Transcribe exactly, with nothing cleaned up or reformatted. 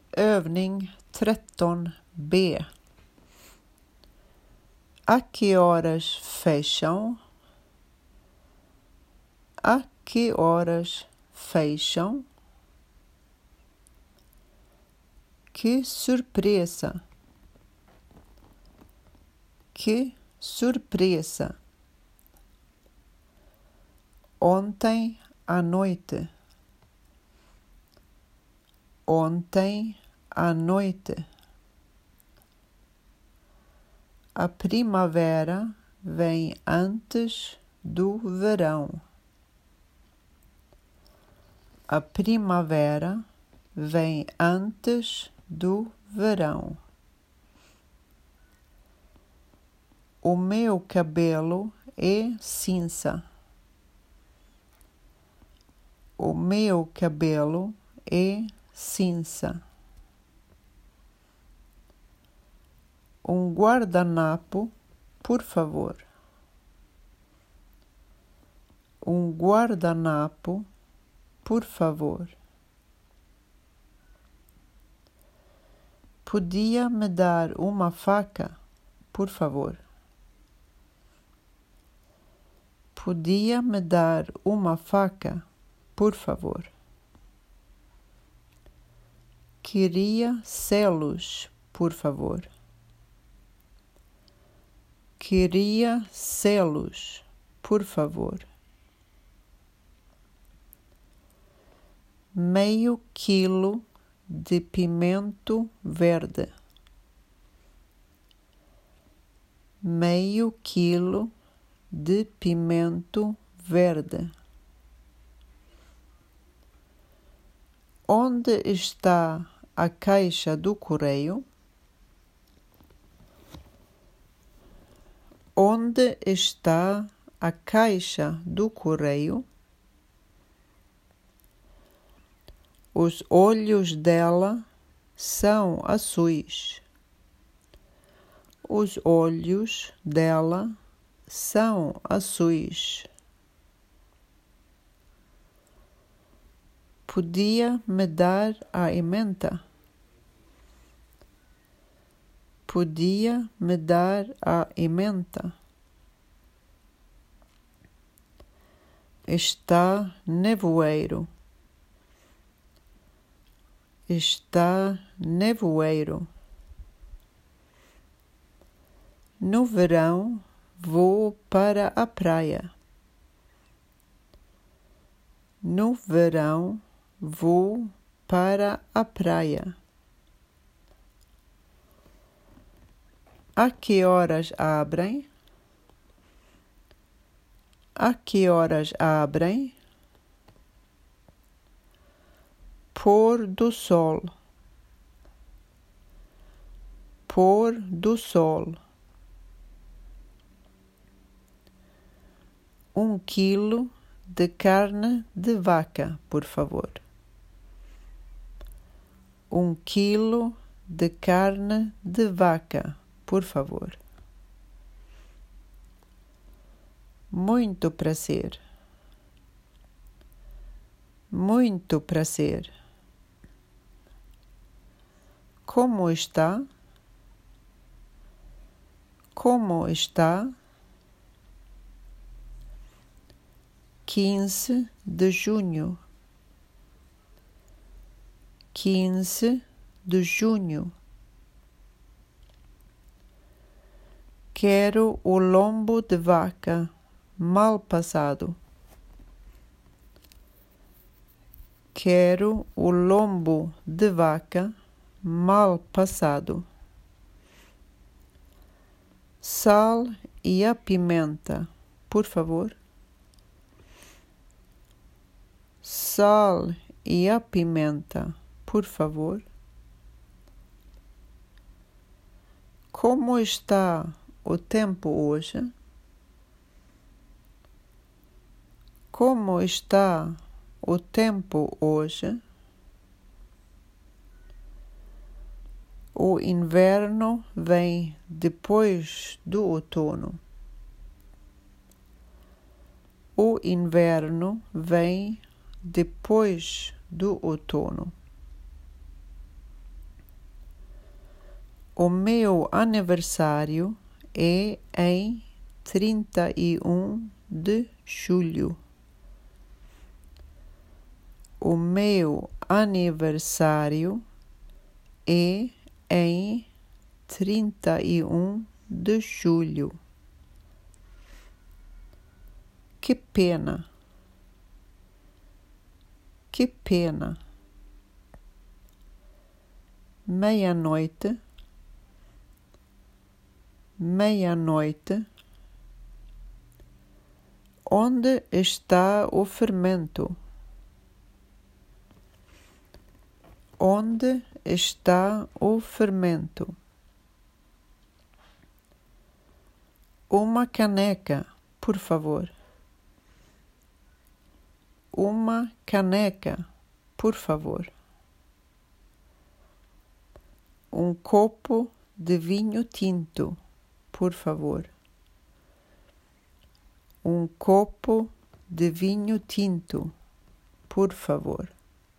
Övning tretton B. A que horas fecham? A que horas fecham? Que surpresa! Que surpresa! Ontem à noite. Ontem à noite. A primavera vem antes do verão. A primavera vem antes do verão. O meu cabelo é cinza. O meu cabelo é cinza. Um guardanapo, por favor. Um guardanapo, por favor. Podia me dar uma faca, por favor? Podia me dar uma faca, por favor? Queria selos, por favor. Queria selos, por favor. Meio quilo de pimento verde. Meio quilo de pimento verde. Onde está a caixa do correio? Onde está a caixa do correio? Os olhos dela são azuis. Os olhos dela são azuis. Podia me dar a emenda? Podia me dar a emenda? Está nevoeiro. Está nevoeiro. No verão vou para a praia. No verão vou para a praia. A que horas abrem? A que horas abrem? Pôr do sol. Pôr do sol. Um quilo de carne de vaca, por favor. Um quilo de carne de vaca, por favor. Muito prazer. Muito prazer. Como está? Como está? Quinze de junho. Quinze de junho. Quero o lombo de vaca mal passado. Quero o lombo de vaca mal passado. Sal e a pimenta, por favor. Sal e a pimenta, por favor. Como está o tempo hoje? Como está o tempo hoje? O inverno vem depois do outono. O inverno vem depois do outono. O meu aniversário é em trinta e um de julho. O meu aniversário é em trinta e um de julho. Que pena. Que pena. Meia-noite. Meia-noite. Onde está o fermento? Onde está o fermento? Uma caneca, por favor. Uma caneca, por favor. Um copo de vinho tinto, por favor. Um copo de vinho tinto, por favor.